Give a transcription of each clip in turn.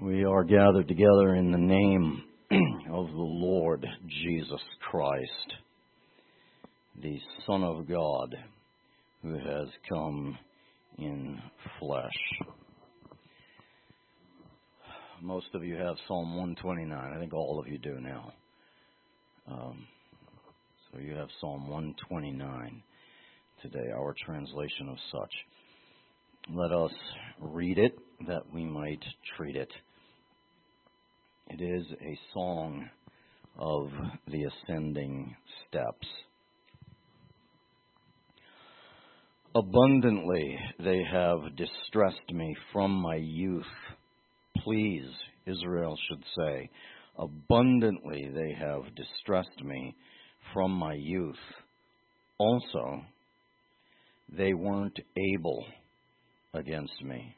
We are gathered together in the name of the Lord Jesus Christ, the Son of God, who has come in flesh. Most of you have Psalm 129. I think all of you do now. So you have Psalm 129 today, our translation of such. Let us read it that we might treat it. It is a song of the ascending steps. Abundantly they have distressed me from my youth. Please, Israel should say, abundantly they have distressed me from my youth. Also, they weren't able against me.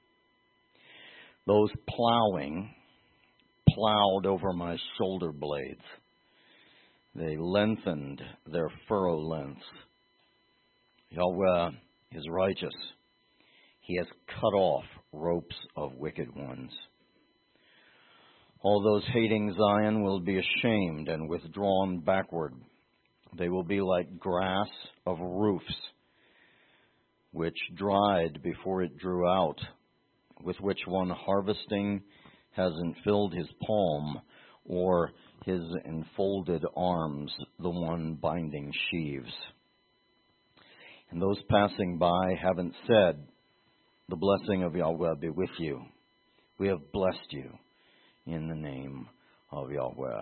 Those plowing plowed over my shoulder blades. They lengthened their furrow lengths. Yahweh is righteous. He has cut off ropes of wicked ones. All those hating Zion will be ashamed and withdrawn backward. They will be like grass of roofs, which dried before it drew out, with which one harvesting hasn't filled his palm, or his enfolded arms, the one binding sheaves. And those passing by haven't said, the blessing of Yahweh be with you. We have blessed you in the name of Yahweh.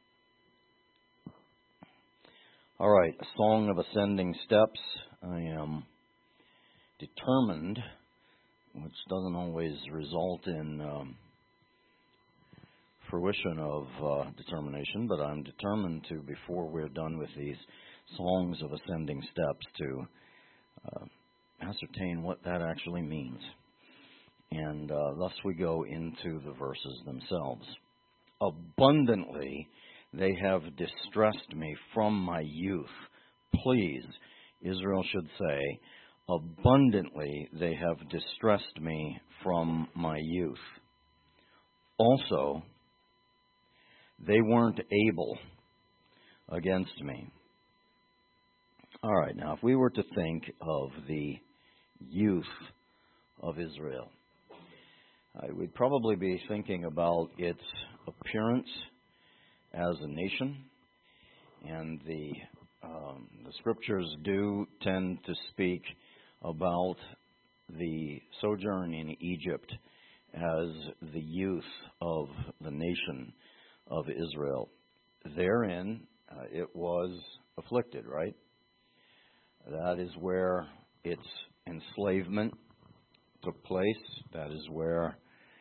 All right, a song of ascending steps. I am determined, which doesn't always result in fruition of determination, but I'm determined to, before we're done with these songs of ascending steps, to ascertain what that actually means. And thus we go into the verses themselves. Abundantly they have distressed me from my youth. Please, Israel should say, abundantly they have distressed me from my youth. Also, they weren't able against me. All right, now if we were to think of the youth of Israel, we'd probably be thinking about its appearance as a nation, and the scriptures do tend to speak about the sojourn in Egypt as the youth of the nation of Israel. Therein, it was afflicted, right? That is where its enslavement took place. That is where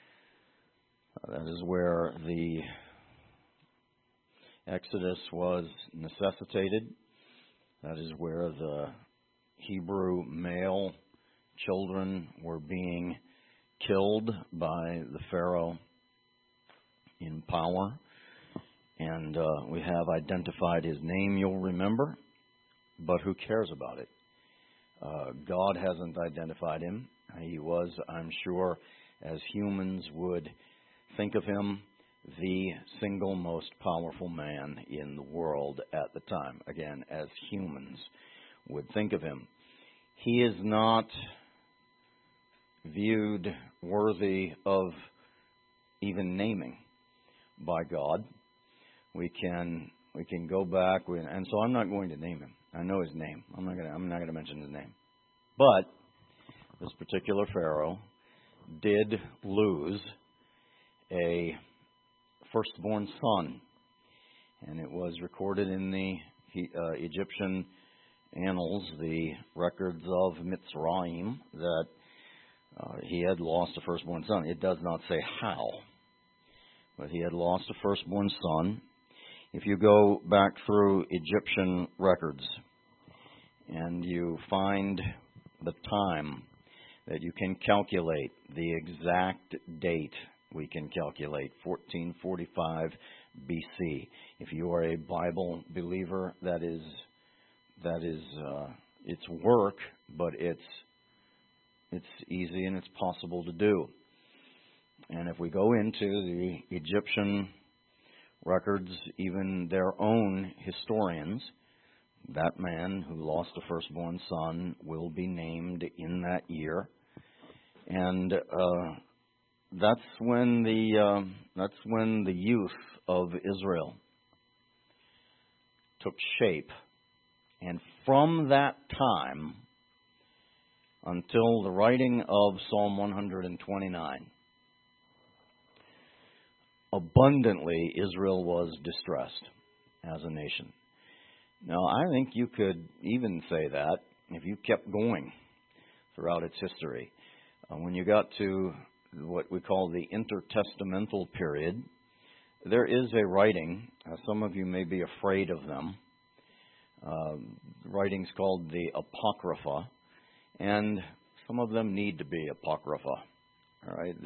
the Exodus was necessitated. That is where the Hebrew male children were being killed by the Pharaoh in power. And we have identified his name, you'll remember, but who cares about it? God hasn't identified him. He was, I'm sure, as humans would think of him, the single most powerful man in the world at the time. Again, as humans would think of him. He is not viewed worthy of even naming by God. We can go back, and so I'm not going to name him. I know his name. I'm not going to mention his name. But this particular Pharaoh did lose a firstborn son, and it was recorded in the Egyptian annals, the records of Mitzrayim, that he had lost a firstborn son. It does not say how, but he had lost a firstborn son. If you go back through Egyptian records and you find the time that you can calculate the exact date, we can calculate 1445 BC. If you are a Bible believer, that is it's work, but it's easy and it's possible to do. And if we go into the Egyptian records, even their own historians, that man who lost a firstborn son will be named in that year. And that's when the youth of Israel took shape. And from that time until the writing of Psalm 129, abundantly Israel was distressed as a nation. Now, I think you could even say that if you kept going throughout its history. When you got to what we call the intertestamental period, there is a writing, some of you may be afraid of them, writings called the Apocrypha, and some of them need to be Apocrypha. All right,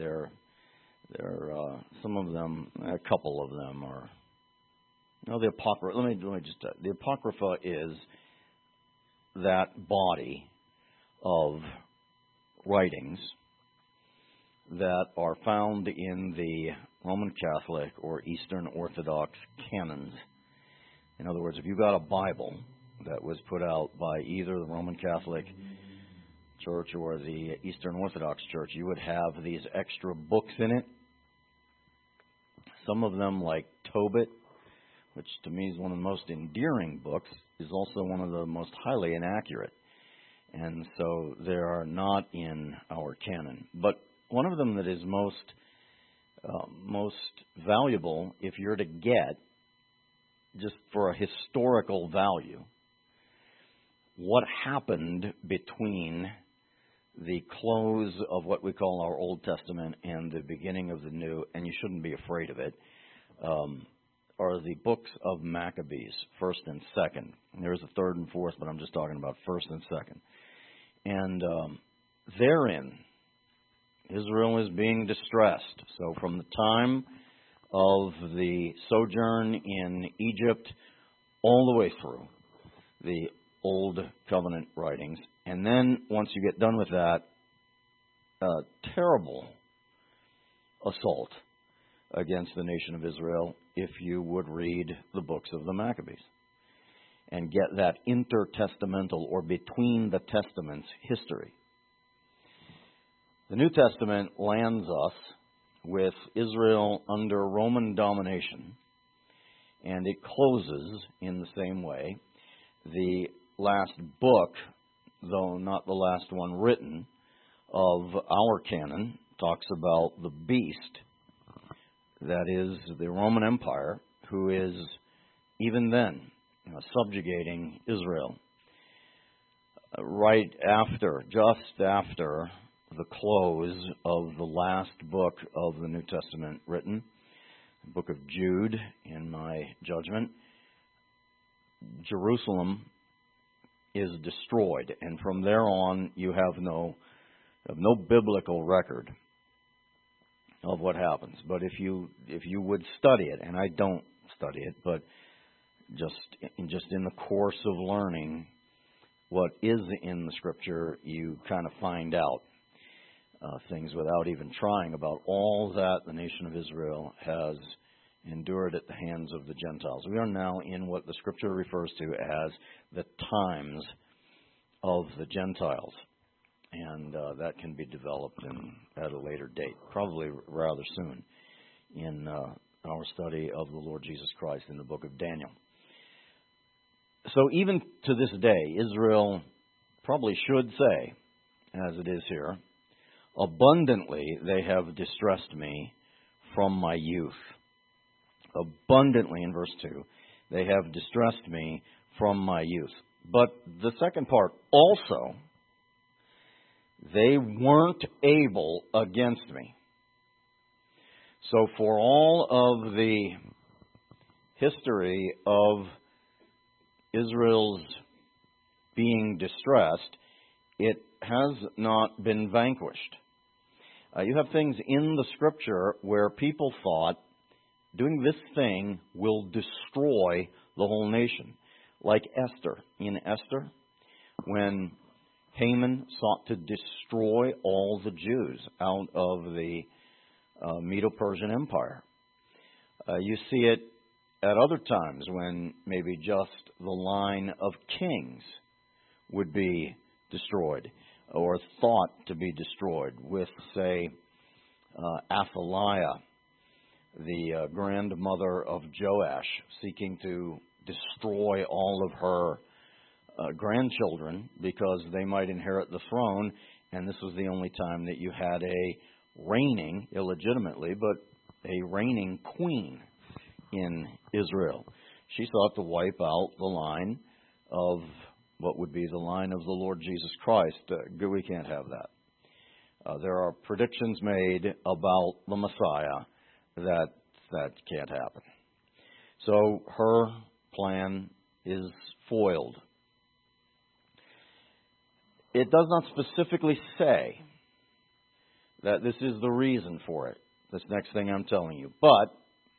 some of them, a couple of them are. No, the Apocrypha. Let me just. The Apocrypha is that body of writings that are found in the Roman Catholic or Eastern Orthodox canons. In other words, if you got a Bible that was put out by either the Roman Catholic Church or the Eastern Orthodox Church, you would have these extra books in it. Some of them, like Tobit, which to me is one of the most endearing books, is also one of the most highly inaccurate. And so they are not in our canon. But one of them that is most valuable, if you're to get, just for a historical value, what happened between the close of what we call our Old Testament and the beginning of the New, and you shouldn't be afraid of it, are the books of Maccabees, 1st and 2nd. There's a 3rd and 4th, but I'm just talking about 1st and 2nd. And therein, Israel is being distressed. So from the time of the sojourn in Egypt all the way through the Old Covenant writings. And then once you get done with that, terrible assault against the nation of Israel if you would read the books of the Maccabees and get that intertestamental or between the testaments history. The New Testament lands us with Israel under Roman domination, and it closes in the same way. The last book, though not the last one written, of our canon talks about the beast, that is the Roman Empire, who is even then subjugating Israel. Right after, just after the close of the last book of the New Testament written, the book of Jude, in my judgment, Jerusalem is destroyed, and from there on you have no biblical record of what happens. But if you would study it, and I don't study it, but just in the course of learning what is in the Scripture, you kind of find out things without even trying about all that the nation of Israel has endured at the hands of the Gentiles. We are now in what the Scripture refers to as the times of the Gentiles. And that can be developed at a later date, probably rather soon, in our study of the Lord Jesus Christ in the book of Daniel. So even to this day, Israel probably should say, as it is here, abundantly they have distressed me from my youth. Abundantly, in verse 2, they have distressed me from my youth. But the second part, also, they weren't able against me. So for all of the history of Israel's being distressed, it has not been vanquished. You have things in the Scripture where people thought doing this thing will destroy the whole nation. Like Esther. In Esther, when Haman sought to destroy all the Jews out of the Medo-Persian Empire. You see it at other times when maybe just the line of kings would be destroyed or thought to be destroyed with, say, Athaliah, the grandmother of Joash, seeking to destroy all of her grandchildren because they might inherit the throne, and this was the only time that you had a reigning, illegitimately, but a reigning queen in Israel. She sought to wipe out the line of what would be the line of the Lord Jesus Christ. We can't have that. There are predictions made about the Messiah that can't happen. So her plan is foiled. It does not specifically say that this is the reason for it, this next thing I'm telling you. But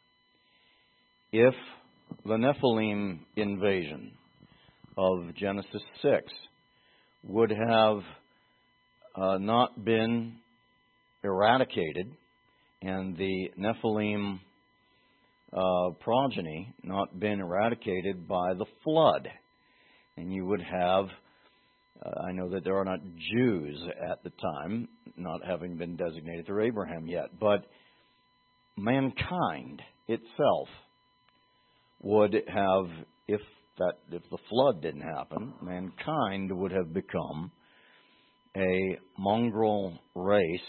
if the Nephilim invasion of Genesis 6 would have not been eradicated, and the Nephilim progeny not been eradicated by the flood, and you would have, I know that there are not Jews at the time, not having been designated through Abraham yet, but mankind itself would have, if the flood didn't happen, mankind would have become a mongrel race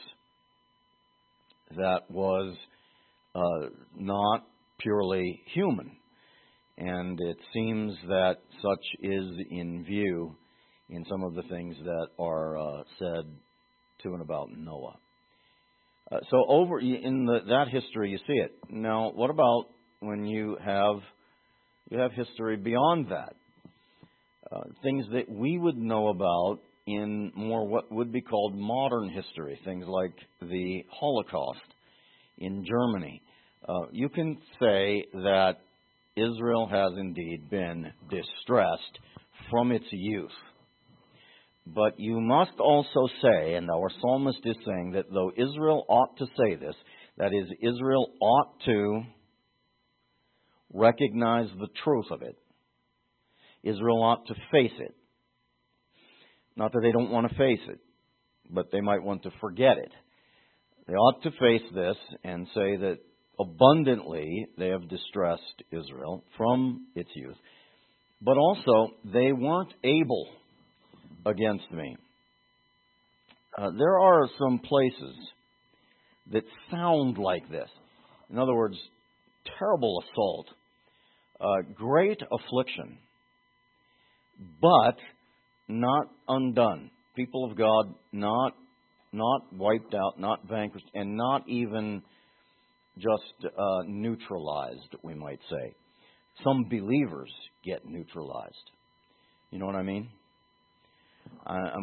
that was not purely human. And it seems that such is in view in some of the things that are said to and about Noah. So over in that history, you see it. Now, what about when you have history beyond that? Things that we would know about in more what would be called modern history, things like the Holocaust in Germany. You can say that Israel has indeed been distressed from its youth. But you must also say, and our psalmist is saying, that though Israel ought to say this, that is, Israel ought to recognize the truth of it. Israel ought to face it. Not that they don't want to face it, but they might want to forget it. They ought to face this and say that abundantly they have distressed Israel from its youth. But also, they weren't able against me. There are some places that sound like this. In other words, terrible assault, great affliction, but not undone. People of God not wiped out, not vanquished, and not even just neutralized, we might say. Some believers get neutralized. You know what I mean? I'm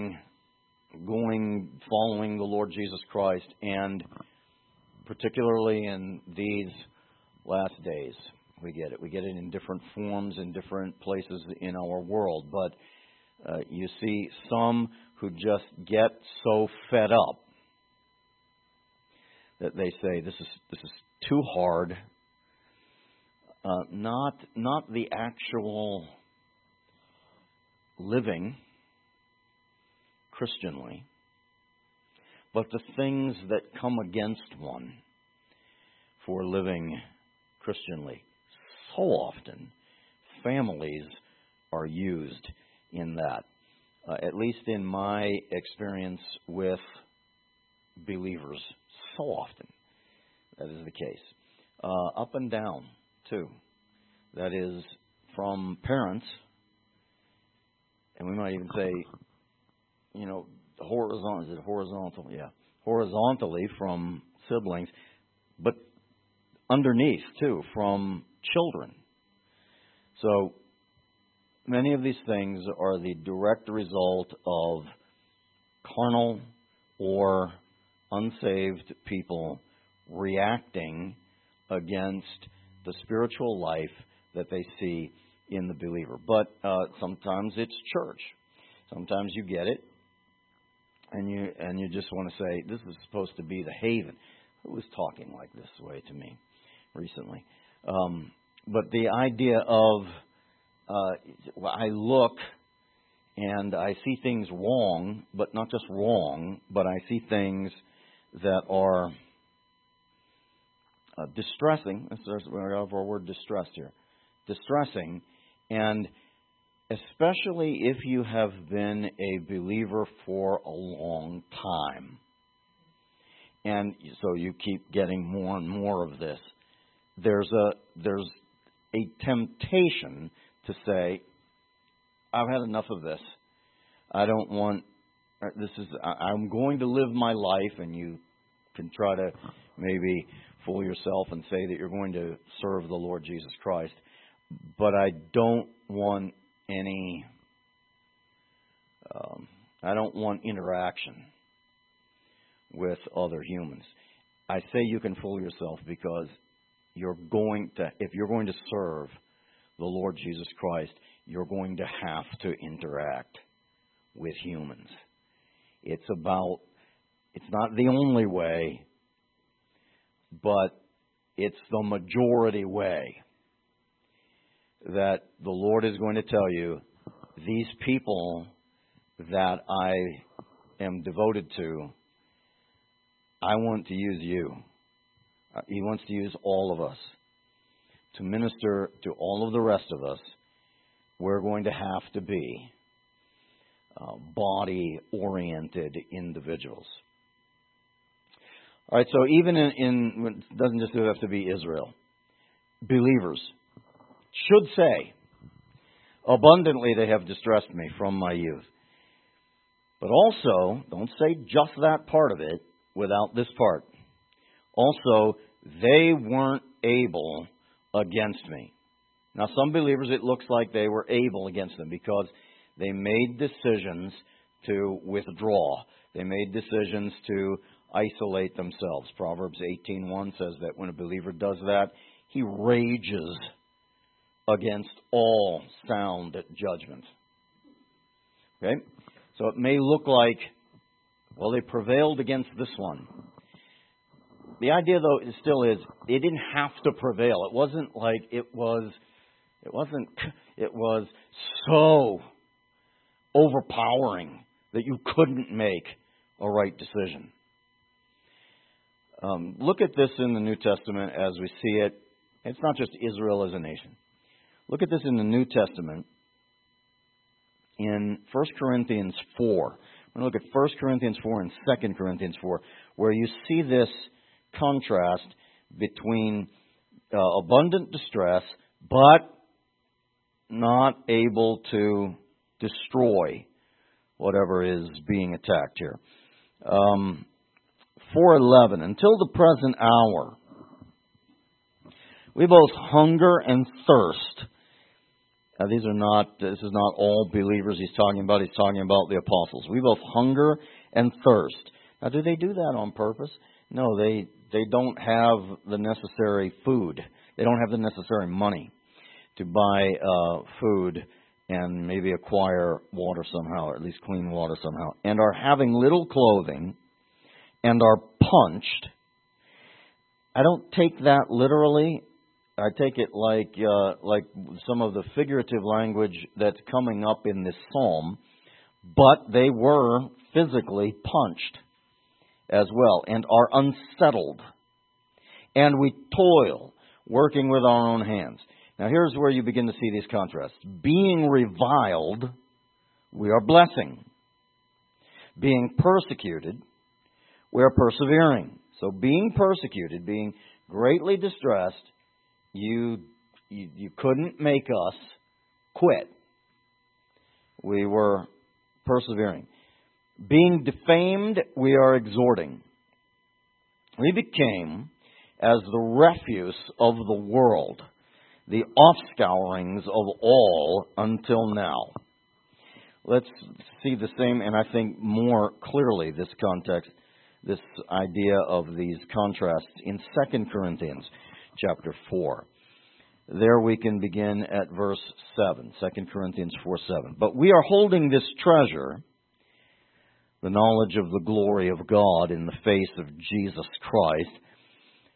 following the Lord Jesus Christ, and particularly in these last days, we get it. We get it in different forms in different places in our world. But you see some who just get so fed up that they say this is too hard. Not the actual living Christianly, but the things that come against one for living Christianly. So often, families are used in that. At least in my experience with believers, so often that is the case. Up and down, too. That is, from parents, and we might even say, horizontal? Yeah. Horizontally from siblings, but underneath, too, from children. So many of these things are the direct result of carnal or unsaved people reacting against the spiritual life that they see in the believer. But sometimes it's church. Sometimes you get it, and you just want to say, this is supposed to be the haven. Who was talking like this way to me recently? But the idea of I look and I see things wrong, but not just wrong, but I see things that are distressing. We have our word distressed here. Distressing, and especially if you have been a believer for a long time. And so you keep getting more and more of this. There's a temptation to say, I've had enough of this. I don't want I'm going to live my life, and you can try to maybe fool yourself and say that you're going to serve the Lord Jesus Christ. But I don't want any interaction with other humans. I say you can fool yourself because if you're going to serve the Lord Jesus Christ, you're going to have to interact with humans. It's not the only way, but it's the majority way that the Lord is going to tell you, these people that I am devoted to, I want to use you. He wants to use all of us to minister to all of the rest of us. We're going to have to be body-oriented individuals. All right, so even it doesn't just have to be Israel. Believers should say, abundantly they have distressed me from my youth. But also, don't say just that part of it without this part. Also, they weren't able against me. Now, some believers, it looks like they were able against them because they made decisions to withdraw. They made decisions to isolate themselves. Proverbs 18:1 says that when a believer does that, he rages against all sound judgment. Okay? So it may look like, well, they prevailed against this one. The idea, though, still is, it didn't have to prevail. It wasn't like it was so overpowering that you couldn't make a right decision. Look at this in the New Testament as we see it. It's not just Israel as a nation. Look at this in the New Testament in 1 Corinthians 4. We're going to look at 1 Corinthians 4 and 2 Corinthians 4, where you see this contrast between abundant distress, but not able to destroy whatever is being attacked here. 4:11, until the present hour, we both hunger and thirst. Now, this is not all believers he's talking about the apostles. We both hunger and thirst. Now, do they do that on purpose? No, they don't have the necessary food. They don't have the necessary money to buy food and maybe acquire water somehow, or at least clean water somehow, and are having little clothing and are punched. I don't take that literally. I take it like some of the figurative language that's coming up in this psalm, but they were physically punched as well and are unsettled. And we toil, working with our own hands. Now here's where you begin to see these contrasts. Being reviled, we are blessing. Being persecuted, we are persevering. So being persecuted, being greatly distressed, you couldn't make us quit. We were persevering. Being defamed, we are exhorting. We became as the refuse of the world, the offscourings of all until now. Let's see the same, and I think more clearly this context, this idea of these contrasts in 2 Corinthians chapter 4. There we can begin at verse 7, 2 Corinthians 4:7. But we are holding this treasure, the knowledge of the glory of God in the face of Jesus Christ,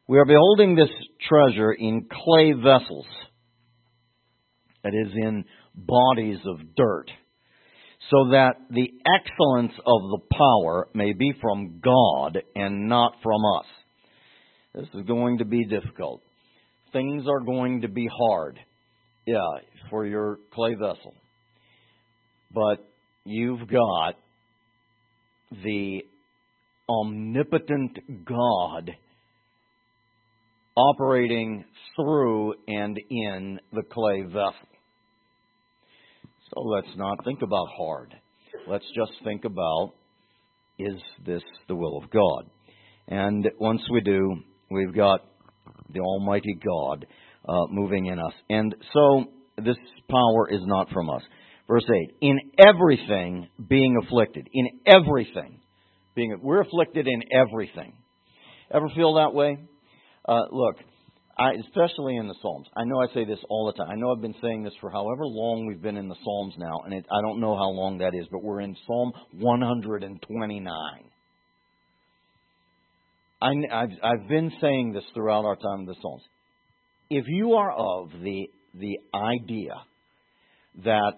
We are beholding this treasure in clay vessels, that is, in bodies of dirt, so that the excellence of the power may be from God and not from us. This is going to be difficult. Things are going to be hard, for your clay vessel. But you've got the omnipotent God operating through and in the clay vessel. So let's not think about hard. Let's just think about, is this the will of God? And once we do, we've got the Almighty God moving in us. And so this power is not from us. Verse 8, in everything being afflicted. In everything. We're afflicted in everything. Ever feel that way? Look, especially in the Psalms. I know I say this all the time. I know I've been saying this for however long we've been in the Psalms now, and I don't know how long that is, but we're in Psalm 129. I've been saying this throughout our time in the Psalms. If you are of the idea that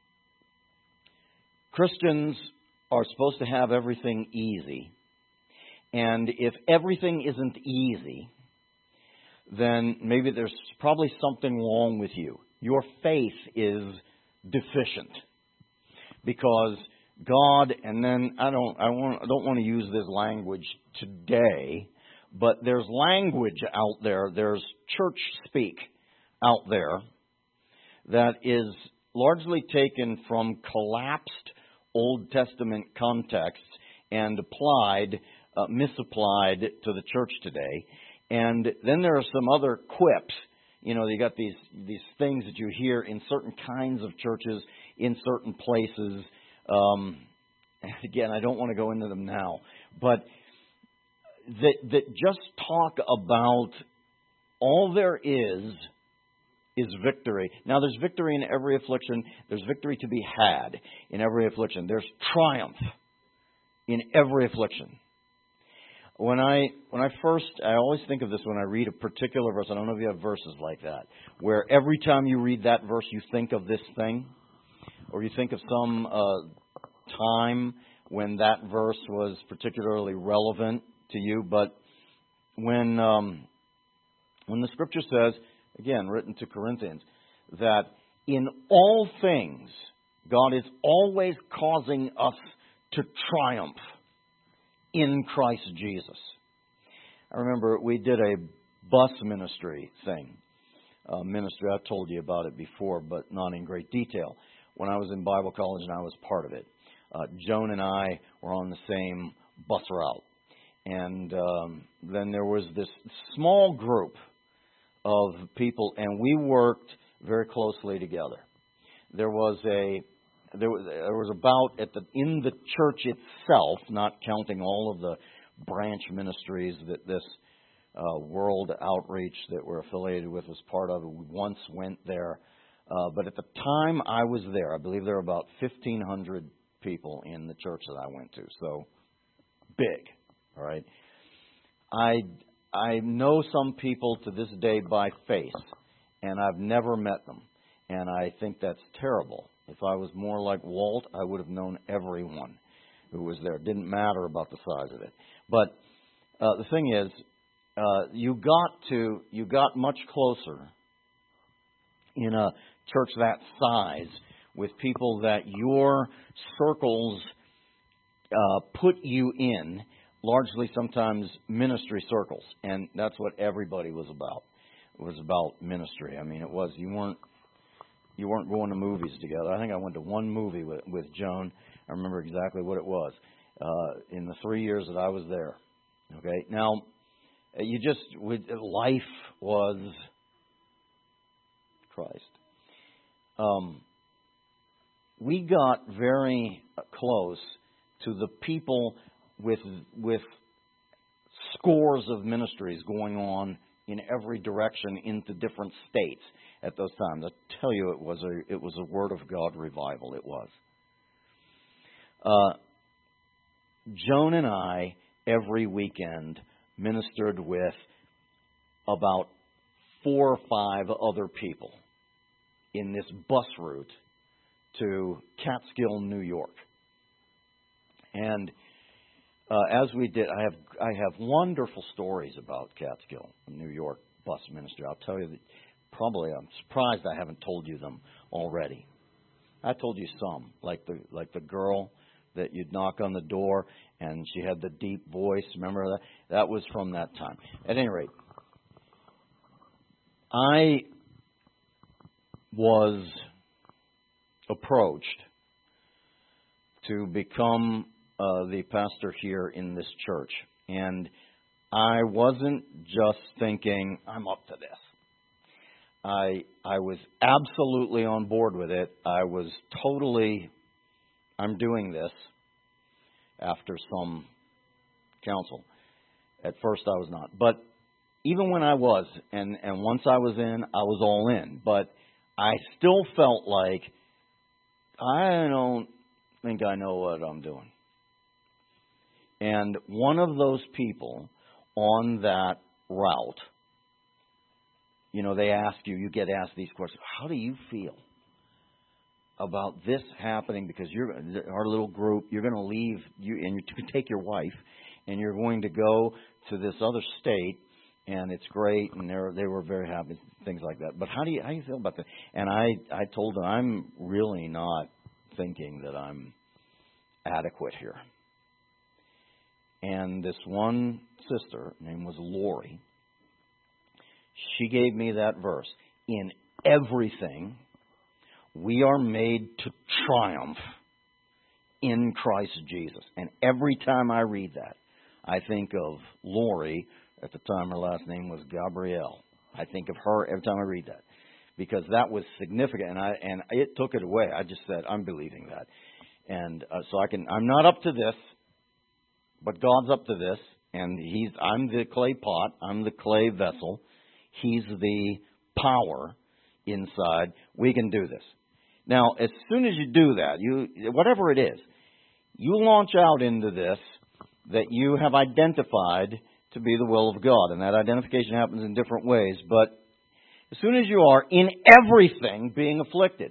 Christians are supposed to have everything easy, and if everything isn't easy, then maybe there's probably something wrong with you. Your faith is deficient. Because God, and then I don't want to use this language today, but there's language out there, there's church speak out there that is largely taken from collapsed Old Testament contexts and misapplied to the church today. And then there are some other quips. You know, you got these things that you hear in certain kinds of churches, in certain places. Again, I don't want to go into them now, but that just talk about all there is victory. Now, there's victory in every affliction. There's victory to be had in every affliction. There's triumph in every affliction. When I always think of this when I read a particular verse. I don't know if you have verses like that, where every time you read that verse, you think of this thing, or you think of some time when that verse was particularly relevant to you. But when the Scripture says, again, written to Corinthians, that in all things God is always causing us to triumph in Christ Jesus. I remember we did a bus ministry thing. Ministry, I've told you about it before, but not in great detail. When I was in Bible college and I was part of it, Joan and I were on the same bus route. And then there was this small group of people, and we worked very closely together. There was about in the church itself, not counting all of the branch ministries that this World Outreach that we're affiliated with was part of. We once went there, but at the time I was there, I believe there were about 1,500 people in the church that I went to. So big, all right. I know some people to this day by face, and I've never met them, and I think that's terrible. If I was more like Walt, I would have known everyone who was there. It didn't matter about the size of it. But the thing is, you got much closer in a church that size with people that your circles put you in, largely sometimes ministry circles. And that's what everybody was about. It was about ministry. I mean, it was, you weren't going to movies together. I think I went to one movie with Joan. I remember exactly what it was in the 3 years that I was there. Okay, now life was Christ. We got very close to the people with scores of ministries going on in every direction into different states at those times. I tell you, it was a Word of God revival. It was. Joan and I every weekend ministered with about 4 or 5 other people in this bus route to Catskill, New York. And as we did, I have wonderful stories about Catskill, New York bus ministry. I'll tell you that probably I'm surprised I haven't told you them already. I told you some, like the girl that you'd knock on the door and she had the deep voice. Remember that? That was from that time. At any rate, I was approached to become the pastor here in this church. And I wasn't just thinking, I'm up to this. I was absolutely on board with it. I was totally, I'm doing this after some counsel. At first I was not. But even when I was, and once I was in, I was all in. But I still felt like, I don't think I know what I'm doing. And one of those people on that route, you know, they ask you, you get asked these questions, how do you feel about this happening? Because our little group, you're going to leave, and you can take your wife, and you're going to go to this other state, and it's great, and they were very happy, things like that. But how do you feel about that? And I told them, I'm really not thinking that I'm adequate here. And this one sister, her name was Lori, she gave me that verse. In everything, we are made to triumph in Christ Jesus. And every time I read that, I think of Lori. At the time, her last name was Gabrielle. I think of her every time I read that, because that was significant, and it took it away. I just said, I'm believing that, and so I'm not up to this, but God's up to this, and I'm the clay pot, I'm the clay vessel, He's the power inside. We can do this. Now, as soon as you do that, whatever it is, you launch out into this that you have identified to be the will of God. And that identification happens in different ways. But as soon as you are in everything being afflicted.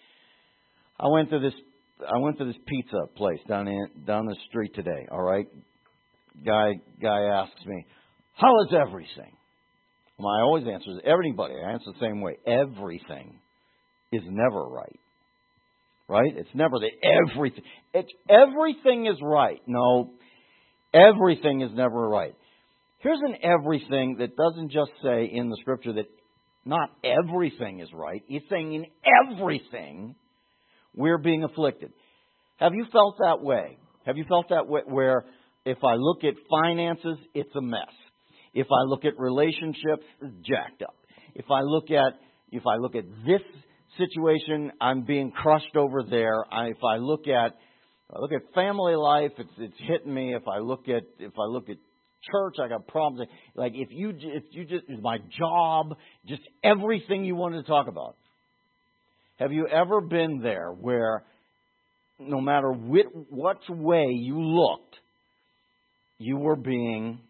I went to this pizza place down the street today, all right? Guy asks me, how is everything? Well, I always answer, everybody, I answer the same way. Everything is never right. Right? It's never everything. Everything is right. No, everything is never right. Here's an everything that doesn't just say in the Scripture that not everything is right. It's saying in everything we're being afflicted. Have you felt that way? Have you felt that way where if I look at finances, it's a mess? If I look at relationships, it's jacked up. If I look at this situation, I'm being crushed over there. If I look at family life, it's hitting me. If I look at church, I got problems. Like if you just my job, just everything you wanted to talk about. Have you ever been there where no matter what way you looked, you were being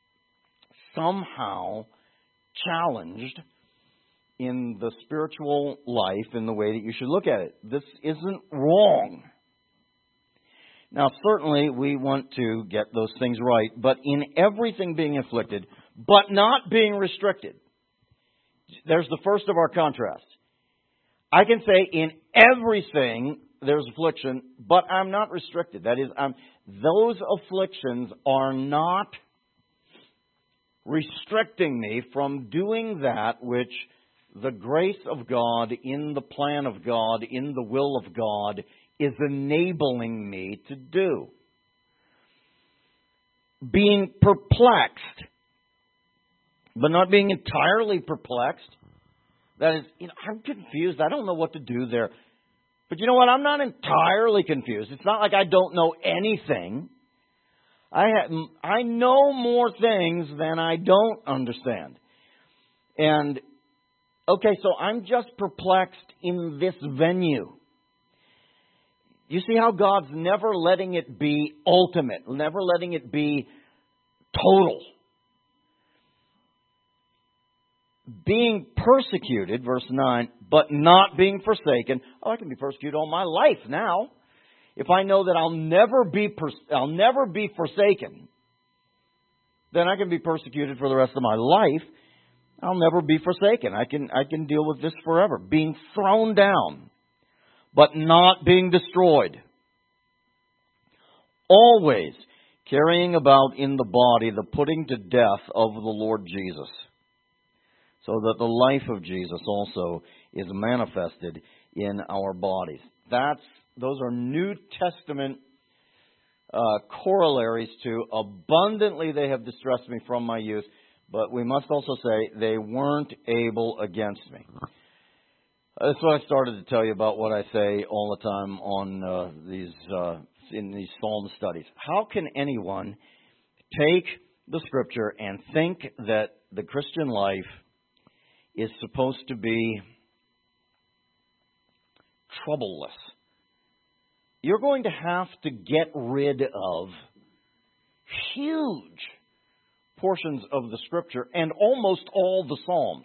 somehow challenged in the spiritual life in the way that you should look at it? This isn't wrong. Now, certainly we want to get those things right, but in everything being afflicted, but not being restricted. There's the first of our contrasts. I can say in everything there's affliction, but I'm not restricted. That is, those afflictions are not restricting me from doing that which the grace of God, in the plan of God, in the will of God, is enabling me to do. Being perplexed, but not being entirely perplexed. That is, I'm confused. I don't know what to do there. But you know what? I'm not entirely confused. It's not like I don't know anything. I know more things than I don't understand. And, okay, so I'm just perplexed in this venue. You see how God's never letting it be ultimate, never letting it be total. being persecuted, verse 9, but not being forsaken. Oh, I can be persecuted all my life now. If I know that I'll never be forsaken, then I can be persecuted for the rest of my life. I'll never be forsaken. I can deal with this forever. Being thrown down, but not being destroyed. Always carrying about in the body the putting to death of the Lord Jesus, so that the life of Jesus also is manifested in our bodies. Those are New Testament corollaries to abundantly they have distressed me from my youth, but we must also say they weren't able against me. That's what I started to tell you about what I say all the time on in these Psalm studies. How can anyone take the Scripture and think that the Christian life is supposed to be troubleless? You're going to have to get rid of huge portions of the Scripture and almost all the Psalms.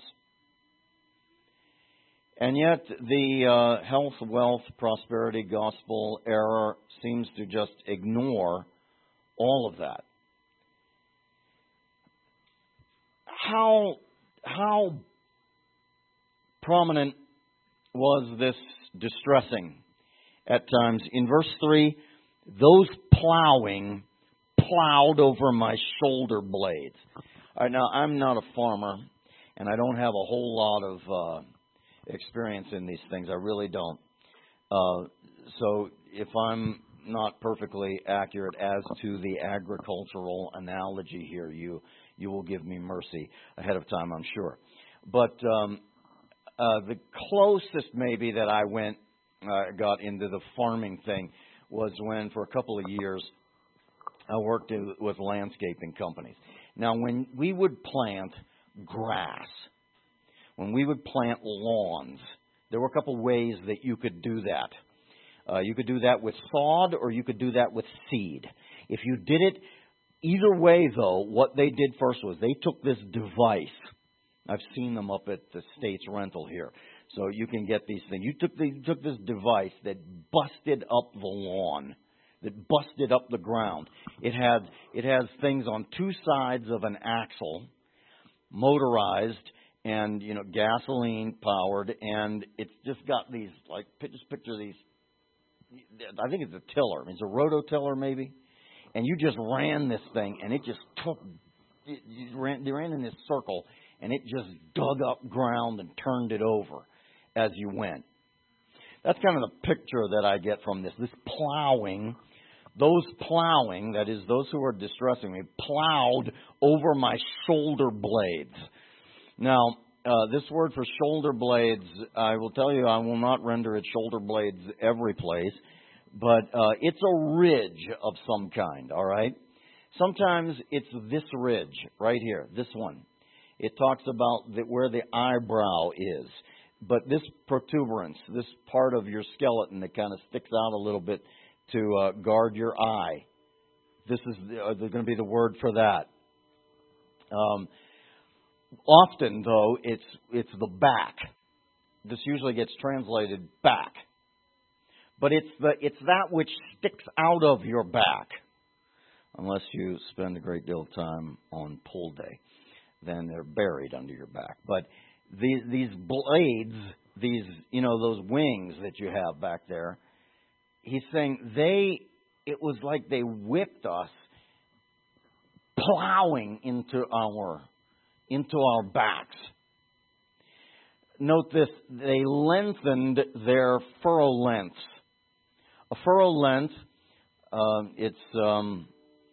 And yet the health, wealth, prosperity, gospel era seems to just ignore all of that. How prominent was this distressing at times? In verse 3, those plowing plowed over my shoulder blades. All right, now, I'm not a farmer, and I don't have a whole lot of experience in these things. I really don't. So if I'm not perfectly accurate as to the agricultural analogy here, you will give me mercy ahead of time, I'm sure. But the closest maybe that I got into the farming thing was when, for a couple of years, I worked with landscaping companies. Now, when we would plant grass, when we would plant lawns, there were a couple ways that you could do that. You could do that with sod, or you could do that with seed. If you did it either way, though, what they did first was they took this device. I've seen them up at the States Rental here, so you can get these things. You took this device that busted up the lawn, that busted up the ground. It has things on two sides of an axle, motorized, and gasoline powered, and it's just got these, like, just picture these. I think it's a tiller. It's a rototiller maybe, and you just ran this thing, and it just they ran in this circle, and it just dug up ground and turned it over as you went. That's kind of the picture that I get from this. This plowing, that is, those who are distressing me, plowed over my shoulder blades. Now, this word for shoulder blades, I will tell you, I will not render it shoulder blades every place, but it's a ridge of some kind, all right? Sometimes it's this ridge right here, this one. It talks about where the eyebrow is. But this protuberance, this part of your skeleton that kind of sticks out a little bit to guard your eye, this is going to be the word for that. Often, though, it's the back. This usually gets translated back. But it's that which sticks out of your back, unless you spend a great deal of time on pull day. Then they're buried under your back. But these blades, those wings that you have back there, he's saying it was like they whipped us, plowing into our backs. Note this, they lengthened their furrow lengths. A furrow length, it's 1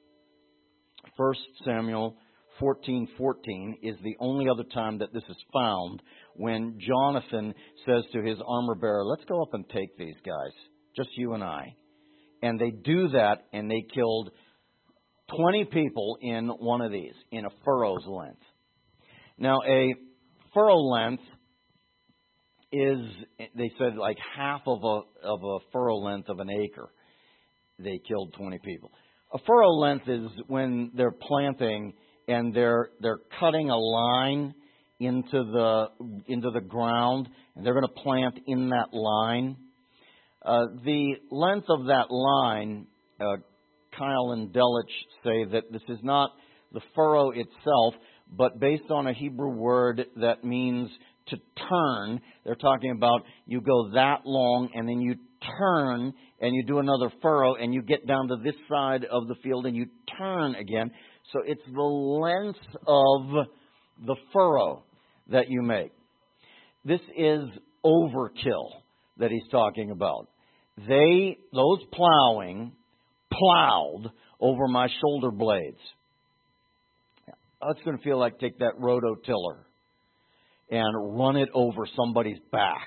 Samuel 14:14 is the only other time that this is found, when Jonathan says to his armor bearer, let's go up and take these guys, just you and I. And they do that, and they killed 20 people in one of these, in a furrow's length. Now, a furrow length is, they said, like half of a furrow length of an acre. They killed 20 people. A furrow length is when they're planting and they're cutting a line into the ground, and they're going to plant in that line. The length of that line, Kyle and Delitzsch say that this is not the furrow itself, but based on a Hebrew word that means to turn. They're talking about you go that long and then you turn and you do another furrow and you get down to this side of the field and you turn again. So it's the length of the furrow that you make. This is overkill that he's talking about. Those plowing, plowed over my shoulder blades. It's going to feel like take that rototiller and run it over somebody's back.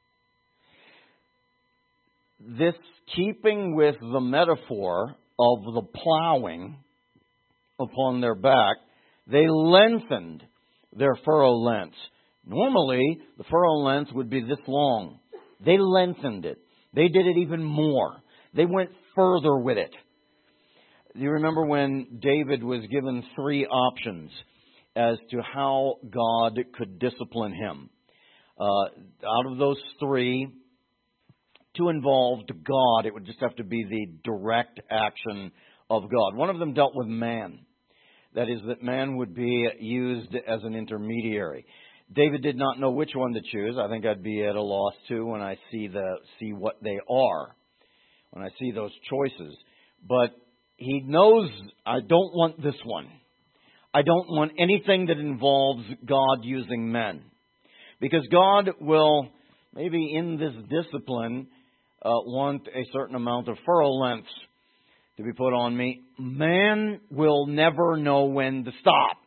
This, keeping with the metaphor of the plowing upon their back, they lengthened their furrow lengths. Normally, the furrow length would be this long. They lengthened it. They did it even more. They went further with it. You remember when David was given 3 options as to how God could discipline him. Out of those 3, 2 involved God. It would just have to be the direct action of God. One of them dealt with man. That is, that man would be used as an intermediary. David did not know which one to choose. I think I'd be at a loss too when I see what they are, when I see those choices. But he knows, I don't want this one. I don't want anything that involves God using men. Because God will, maybe in this discipline, want a certain amount of furrow lengths to be put on me. Man will never know when to stop.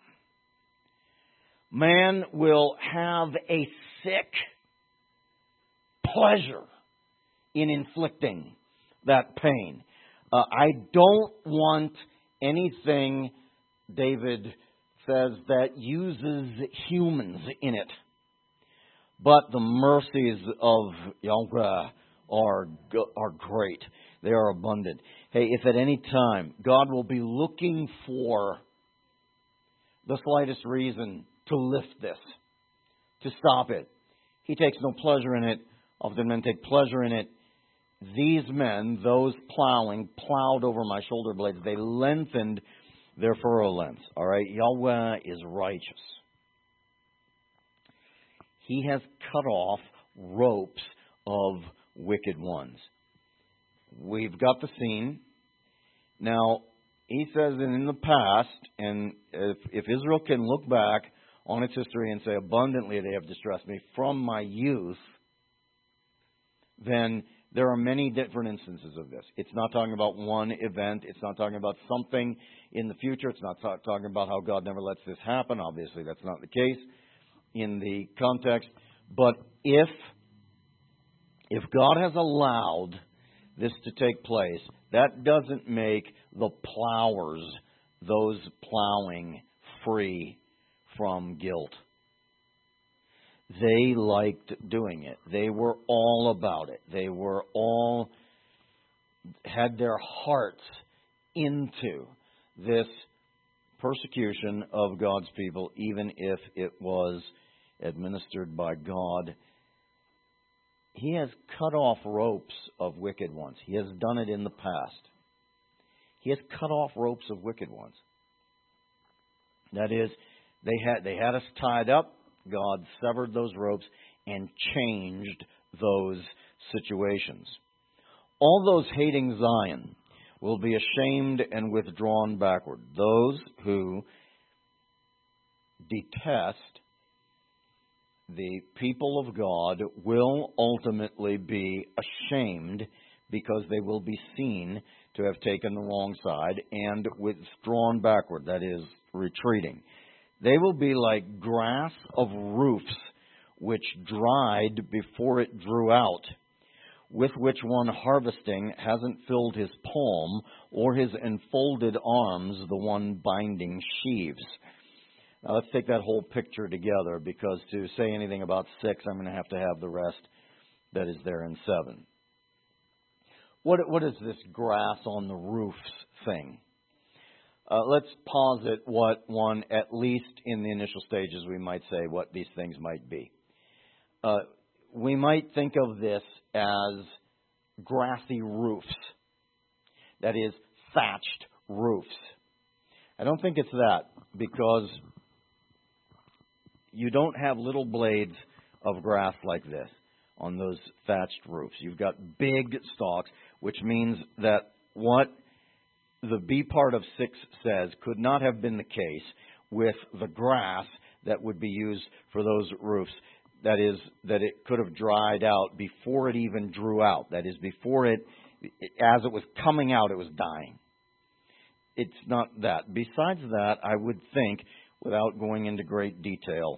Man will have a sick pleasure in inflicting that pain. I don't want anything, David says, that uses humans in it. But the mercies of Yahweh are great. They are abundant. Hey, if at any time God will be looking for the slightest reason to lift this, to stop it, He takes no pleasure in it. Often men take pleasure in it. These men, those plowing, plowed over my shoulder blades. They lengthened their furrow lengths. All right, Yahweh is righteous. He has cut off ropes of wicked ones. We've got the scene. Now, he says that in the past, and if Israel can look back on its history and say, abundantly they have distressed me from my youth, then there are many different instances of this. It's not talking about one event. It's not talking about something in the future. It's not talking about how God never lets this happen. Obviously, that's not the case in the context. But if God has allowed this to take place, that doesn't make the plowers, those plowing, free from guilt. They liked doing it. They were all about it. They were all had their hearts into this persecution of God's people, even if it was administered by God. He has cut off ropes of wicked ones. He has done it in the past. He has cut off ropes of wicked ones. That is, they had us tied up. God severed those ropes and changed those situations. All those hating Zion will be ashamed and withdrawn backward. Those who detest the people of God will ultimately be ashamed because they will be seen to have taken the wrong side and withdrawn backward, that is, retreating. They will be like grass of roofs which dried before it drew out, with which one harvesting hasn't filled his palm, or his enfolded arms the one binding sheaves. Now let's take that whole picture together, because to say anything about 6, I'm going to have the rest that is there in 7. What is this grass on the roofs thing? let's posit what one, at least in the initial stages, we might say what these things might be. We might think of this as grassy roofs. That is, thatched roofs. I don't think it's that, because you don't have little blades of grass like this on those thatched roofs. You've got big stalks, which means that what the B part of 6 says could not have been the case with the grass that would be used for those roofs. That is, that it could have dried out before it even drew out. That is, before it, as it was coming out, it was dying. It's not that. Besides that, I would think, without going into great detail,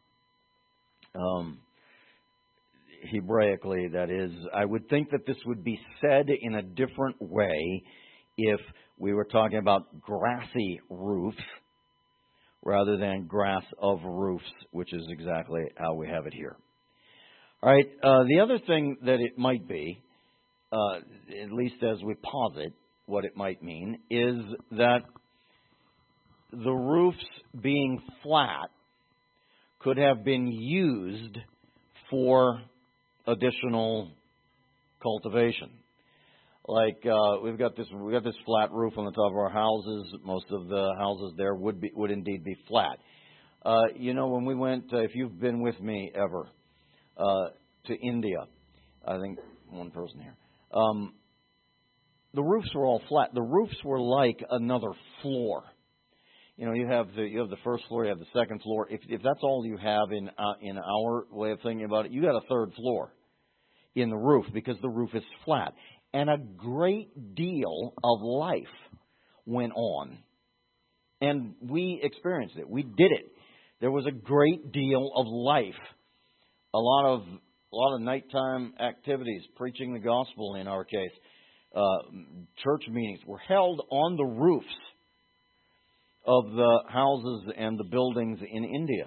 Hebraically, that is, I would think that this would be said in a different way if we were talking about grassy roofs rather than grass of roofs, which is exactly how we have it here. All right, the other thing that it might be, at least as we posit what it might mean, is that the roofs being flat could have been used for additional cultivation. Like we've got this flat roof on the top of our houses. Most of the houses there would indeed be flat. When we went, if you've been with me ever to India, I think one person here, the roofs were all flat. The roofs were like another floor. You have the first floor, you have the second floor. If that's all you have in our way of thinking about it, you got a third floor in the roof because the roof is flat. And a great deal of life went on. And we experienced it. We did it. There was a great deal of life. A lot of nighttime activities, preaching the gospel in our case. Church meetings were held on the roofs of the houses and the buildings in India.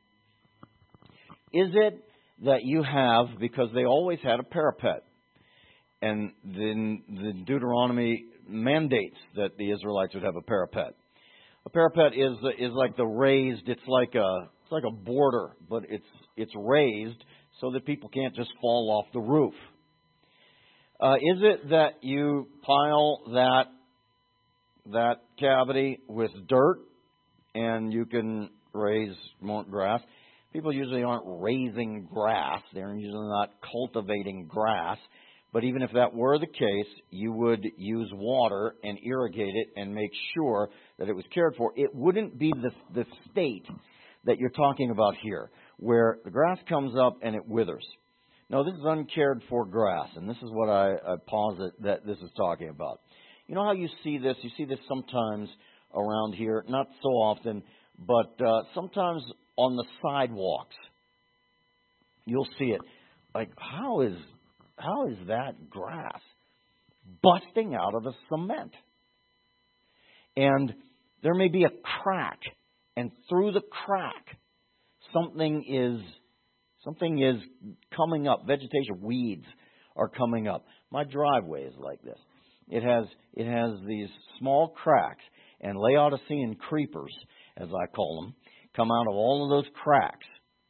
Is it that you have, because they always had a parapet, and then the Deuteronomy mandates that the Israelites would have a parapet. A parapet is like the raised. It's like a border, but it's raised so that people can't just fall off the roof. Is it that you pile that cavity with dirt and you can raise more grass? People usually aren't raising grass. They're usually not cultivating grass. But even if that were the case, you would use water and irrigate it and make sure that it was cared for. It wouldn't be the state that you're talking about here, where the grass comes up and it withers. No, this is uncared for grass, and this is what I posit that this is talking about. You know how you see this? You see this sometimes around here, not so often, but sometimes on the sidewalks. You'll see it. Like, how is that grass busting out of the cement? And there may be a crack, and through the crack, something is coming up. Vegetation, weeds are coming up. My driveway is like this. It has these small cracks, and Laodicean creepers, as I call them, come out of all of those cracks.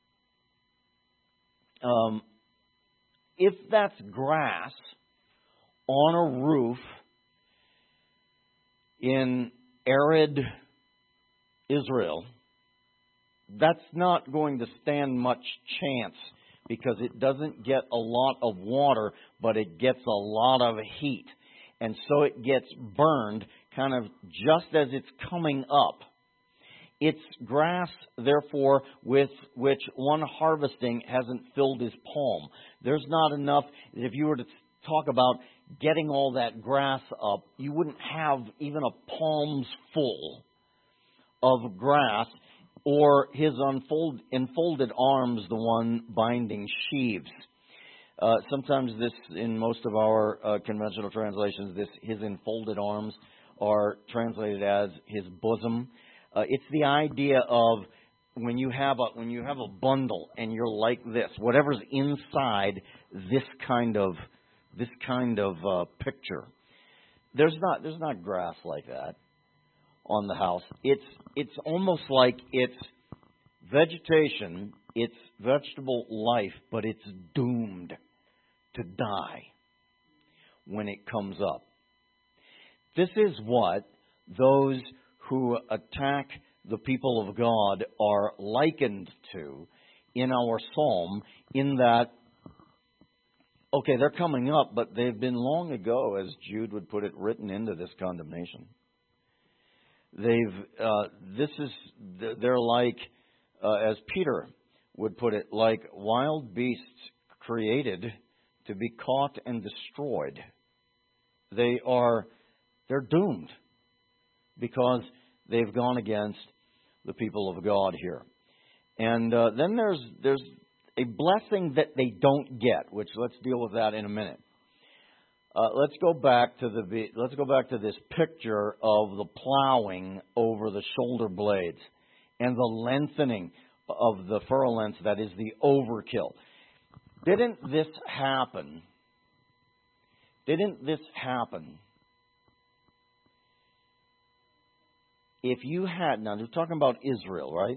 If that's grass on a roof in arid Israel, that's not going to stand much chance because it doesn't get a lot of water, but it gets a lot of heat. And so it gets burned kind of just as it's coming up. It's grass, therefore, with which one harvesting hasn't filled his palm. There's not enough. If you were to talk about getting all that grass up, you wouldn't have even a palm's full of grass, or his enfolded arms, the one binding sheaves. Sometimes this, in most of our conventional translations, his enfolded arms are translated as his bosom. It's the idea of when you have a bundle and you're like this, whatever's inside this kind of picture. There's not grass like that. on the house. It's almost like it's vegetation, it's vegetable life, but it's doomed to die when it comes up. This is what those who attack the people of God are likened to in our psalm, in that, okay, they're coming up, but they've been long ago, as Jude would put it, written into this condemnation. They're like, as Peter would put it, like wild beasts created to be caught and destroyed. They're doomed because they've gone against the people of God here. And then there's a blessing that they don't get, which let's deal with that in a minute. Let's go back to this picture of the plowing over the shoulder blades and the lengthening of the furrow lengths, that is the overkill. Didn't this happen? If you had, now we're talking about Israel, right?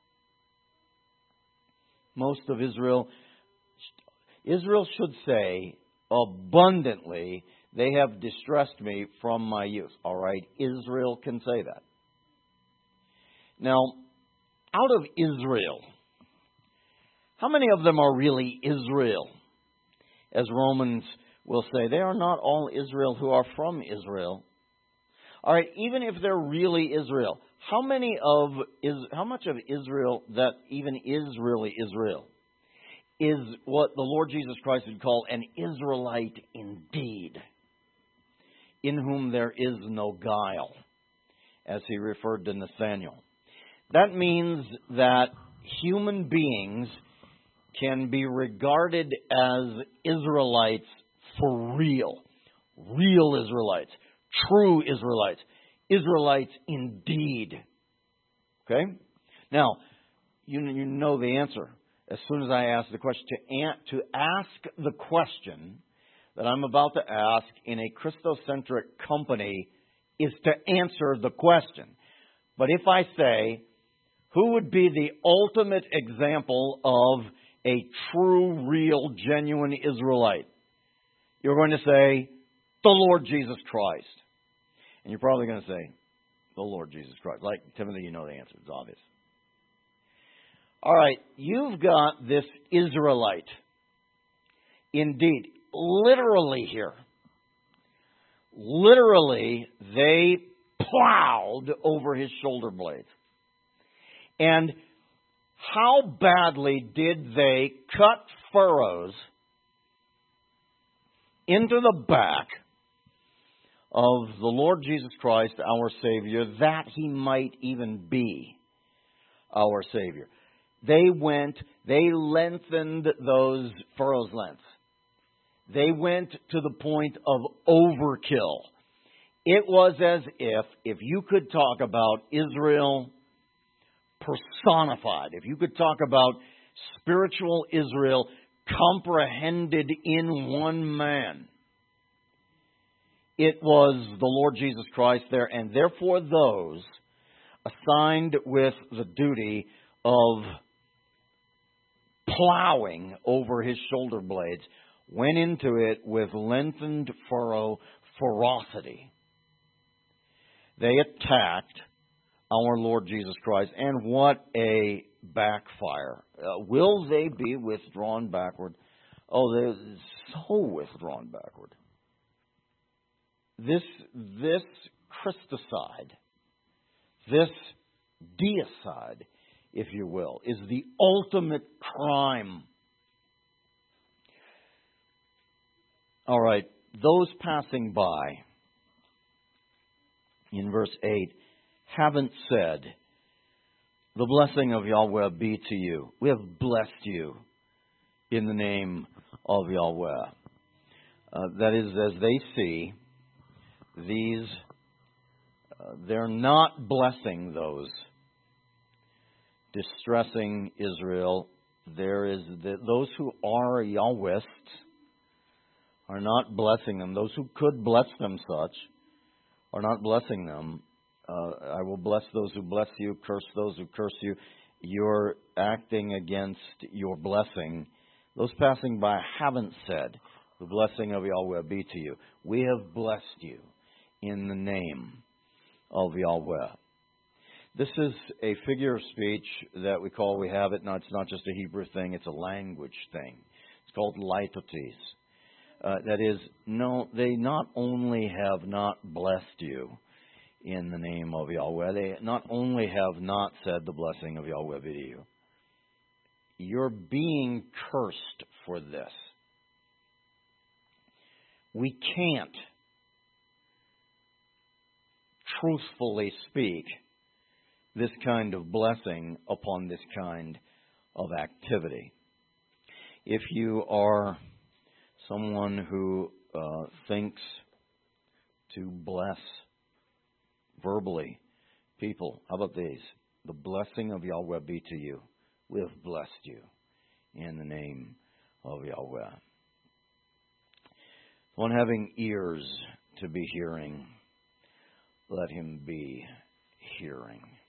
Most of Israel should say, abundantly, they have distressed me from my youth. All right, Israel can say that. Now, out of Israel, how many of them are really Israel? As Romans will say, they are not all Israel who are from Israel. All right, even if they're really Israel, how much of Israel that even is really Israel is what the Lord Jesus Christ would call an Israelite indeed, in whom there is no guile, as he referred to Nathanael. That means that human beings can be regarded as Israelites for real Israelites, true Israelites, Israelites indeed. Okay? Now, you know the answer. As soon as I ask the question, to ask the question that I'm about to ask in a Christocentric company is to answer the question. But if I say, who would be the ultimate example of a true, real, genuine Israelite? You're going to say, the Lord Jesus Christ. And you're probably going to say, the Lord Jesus Christ. Like Timothy, you know the answer. It's obvious. All right, you've got this Israelite. Indeed, literally here. Literally, they plowed over his shoulder blades. And how badly did they cut furrows into the back of the Lord Jesus Christ, our Savior, that he might even be our Savior? They lengthened those furrows' lengths. They went to the point of overkill. It was as if you could talk about Israel personified, if you could talk about spiritual Israel comprehended in one man, it was the Lord Jesus Christ there, and therefore those assigned with the duty of plowing over his shoulder blades went into it with lengthened furrow ferocity. They attacked our Lord Jesus Christ, and what a backfire. Will they be withdrawn backward? Oh, they're so withdrawn backward. This Christicide, this deicide, if you will, is the ultimate crime. All right, those passing by, in verse 8, haven't said, the blessing of Yahweh be to you. We have blessed you in the name of Yahweh. That is, as they see, they're not blessing those distressing Israel. Those who are Yahwists are not blessing them. Those who could bless them such are not blessing them. I will bless those who bless you, curse those who curse you. You're acting against your blessing. Those passing by haven't said, the blessing of Yahweh be to you. We have blessed you in the name of Yahweh. This is a figure of speech that we have it. Now, it's not just a Hebrew thing, it's a language thing. It's called litotes. That is, no, they not only have not blessed you in the name of Yahweh, they not only have not said the blessing of Yahweh be to you, you're being cursed for this. We can't truthfully speak this kind of blessing upon this kind of activity. If you are someone who thinks to bless verbally people, how about these? The blessing of Yahweh be to you. We have blessed you in the name of Yahweh. One having ears to be hearing, let him be hearing.